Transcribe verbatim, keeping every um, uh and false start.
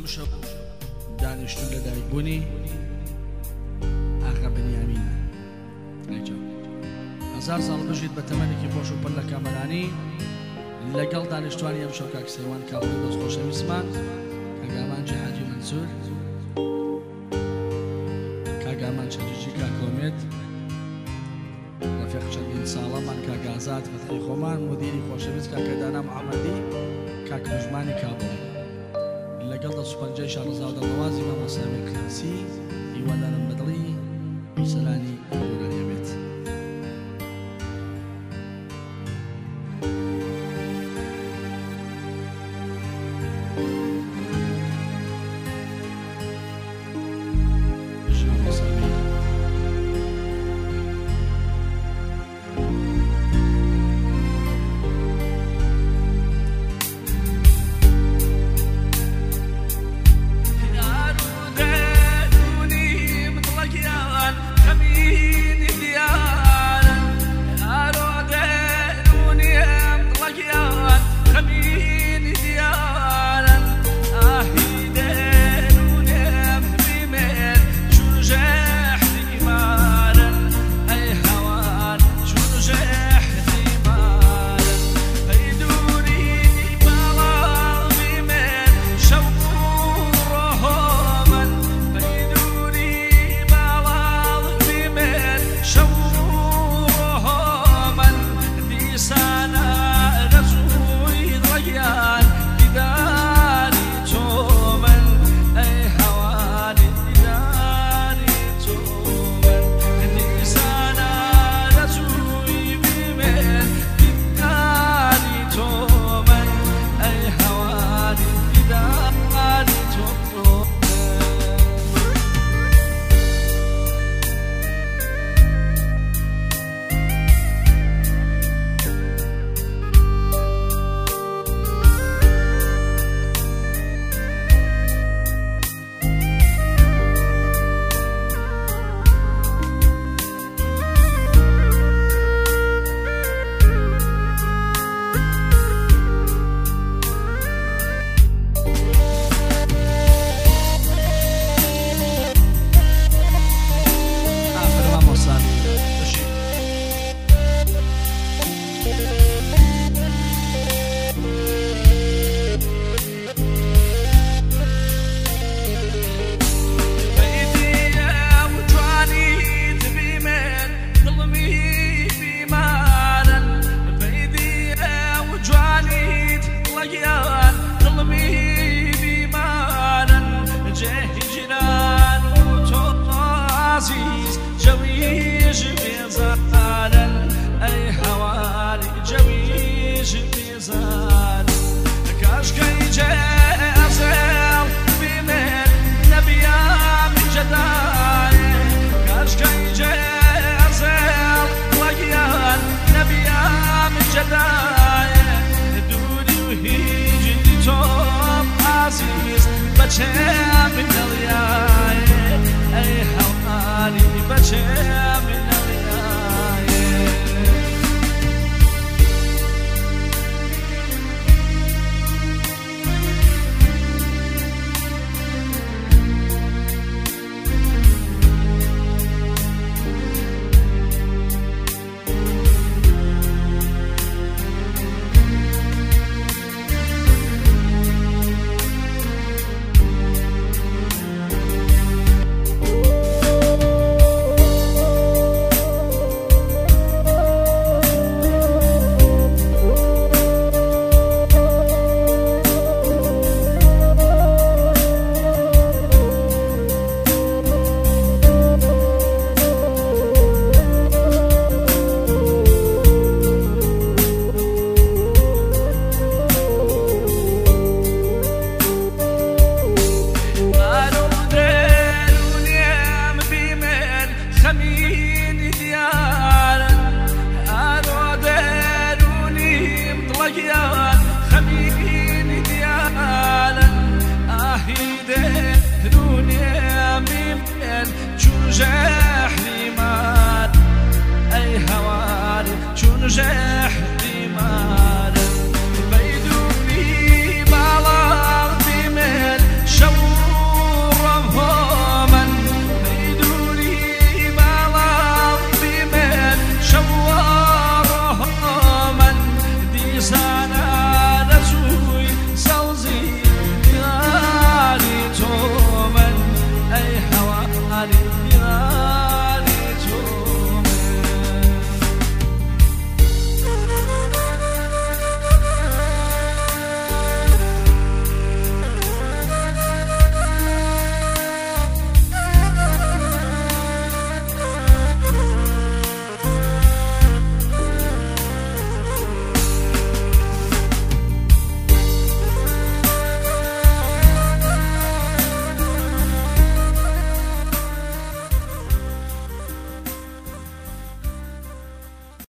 ئەم شەو دانیشتون لە دایکبوونی ئاغا بەنیامینە هەزار ساڵ بژیت بە تەمەنێکی خۆش و پڕ لە کامەرانی لەگەڵ دانیشتوانی ئەم شەو کاک سەیوان کاڵی دۆست خۆشەویستمان کاگامان جەهادی مەنسوور کاگامان چەجوجی کاکۆمێت ڕەفیق چەندین ساڵەمان کاگازات فتحی خۆمان مدیری خۆشەویست کاکەدانا محەممەدی کاک موژمانی کابڵی لەگەڵ دە سوپەنجەی شارەزا و دەڵەوازی مامۆ سامی کلانسی هیوادارم بەدڵی بیسەرانی ئەوەرانیە بێت. جاح